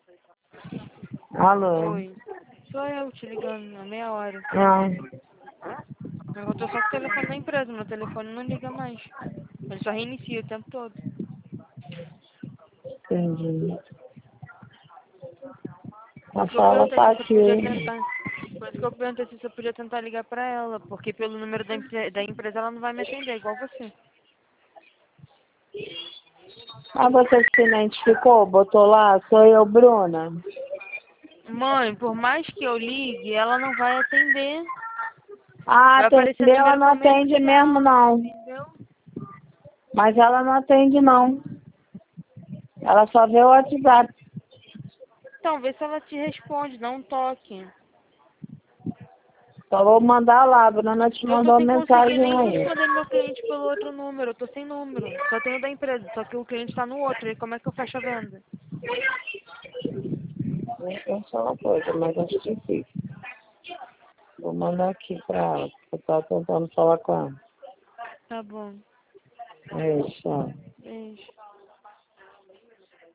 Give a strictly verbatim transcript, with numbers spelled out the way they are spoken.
Alô? Oi. Sou eu te ligando há meia hora. Ah, Eu tô só com o telefone da empresa, meu telefone não liga mais. Ele só reinicia o tempo todo. entendi. Por A isso que eu fala perguntei tá se você podia aqui. tentar. Por isso que eu perguntei se você podia tentar ligar pra ela, porque pelo número da, empre- da empresa ela não vai me atender, igual você. Ah, você se identificou? Botou lá? Sou eu, Bruna. Mãe, por mais que eu ligue, ela não vai atender. Ah, Vai aparecer atendeu, ela número não atende mesmo, comercial, não. entendeu? Mas ela não atende, não. Ela só vê o WhatsApp. Então, vê se ela te responde, dá um toque. Só vou mandar lá. A Bruna te Eu tô mandou sem conseguir mensagem nem aí. responder meu cliente pelo outro número, eu tô sem número. Só tenho da empresa, só que o cliente tá no outro. E como é que eu fecho a venda? Eu só uma coisa, mas acho difícil. Vou mandar aqui pra ela, porque eu tava tentando falar com ela. Tá bom. É isso, ó. Beijo.